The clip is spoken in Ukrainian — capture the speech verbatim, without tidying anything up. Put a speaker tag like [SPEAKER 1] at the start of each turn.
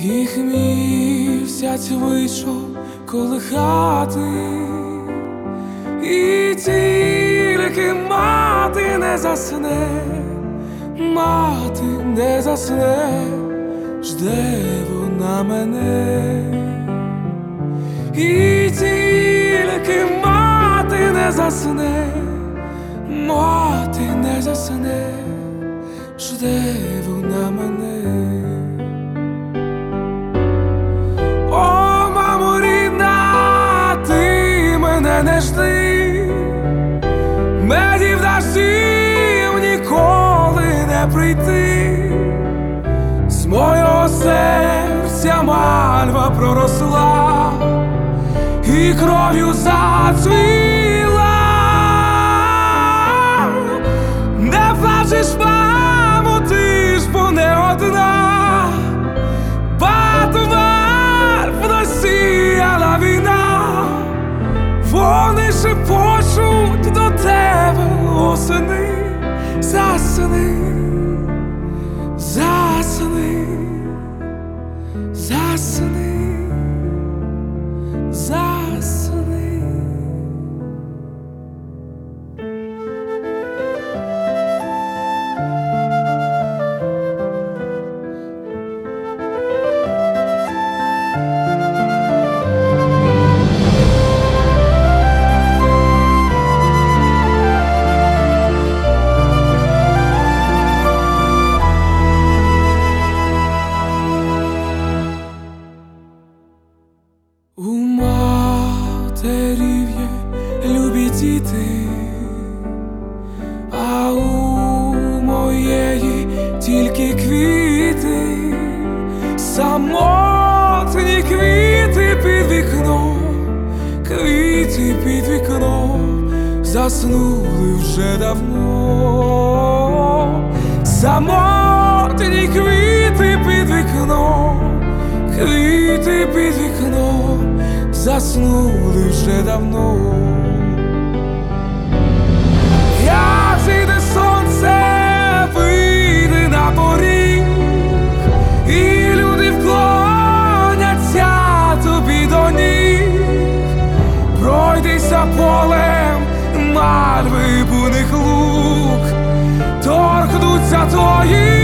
[SPEAKER 1] Їх місяць вийшов колихати, і тільки мати не засне, мати не засне, жде вона мене. І тільки мати не засне, мати не засне, жде вона мене. О, мамо рідна, ти мене не жди, медів дощів ніколи не прийти. З мого серця мальва проросла і кров'ю зацвіла. Не плачеш, мамо, ти ж бо не одна, Батумар розсіяла війна. Вони шепочуть до тебе осени, засни, засни, засни, засни. У матерів є любі діти, а у моєї тільки квіти, самотні квіти під вікном, квіти під вікном заснули вже давно. Самотні квіти під вікном, квіти під вікном заснули вже давно. Як зійде сонце, вийде на поріг, і люди вклоняться тобі до ніг. Пройдися полем мальви буйних луг, торкнуться твої